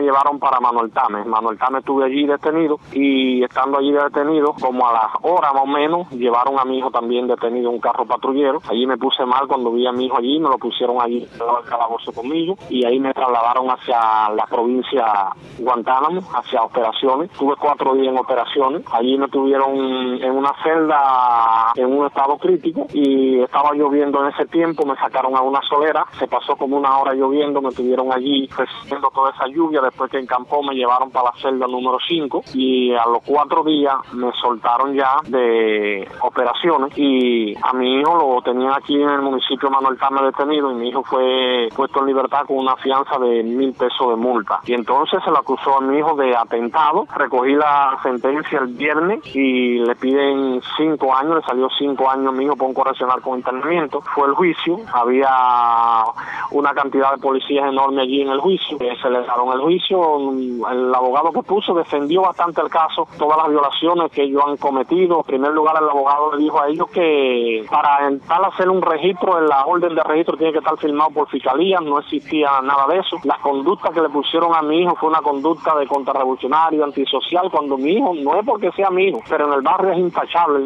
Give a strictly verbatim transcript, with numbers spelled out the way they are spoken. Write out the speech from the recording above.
llevaron para Manuel Tame. Manuel Tame estuve allí detenido y estando allí detenido, como a las horas más o menos, llevaron a mi hijo también detenido en un carro patrullero. Allí me puse mal cuando vi a mi hijo allí, me lo pusieron allí al calabozo conmigo y ahí me trasladaron hacia la provincia Guantánamo, hacia operaciones. Tuve cuatro días en operaciones. Allí me tuvieron en una celda en un estado crítico y estaba lloviendo en ese tiempo, me sacaron a una solera, se pasó como una hora lloviendo, me tuvieron allí resistiendo toda esa lluvia. Después que encampó me llevaron para la celda número cinco y a los cuatro días me soltaron ya de operaciones y a mi hijo lo tenían aquí en el municipio de Manuel Tame detenido y mi hijo fue puesto en libertad con una fianza de mil pesos de multa. Y entonces se le acusó a mi hijo de atentado. Recogí la sentencia el viernes y le piden cinco años, le salió cinco años a mi hijo por un correccional con internamiento. Fue el juicio, había una cantidad de policías enorme allí en el juicio, eh, se le dieron el juicio, el abogado que puso defendió bastante el caso, todas las violaciones que ellos han cometido. En primer lugar, el abogado le dijo a ellos que para entrar a hacer un registro, en la orden de registro tiene que estar firmado por fiscalía, no existía nada de eso. La conducta que le pusieron a mi hijo fue una conducta de contrarrevolucionario, antisocial, cuando mi hijo, no es porque sea mi hijo, pero en el barrio es intachable.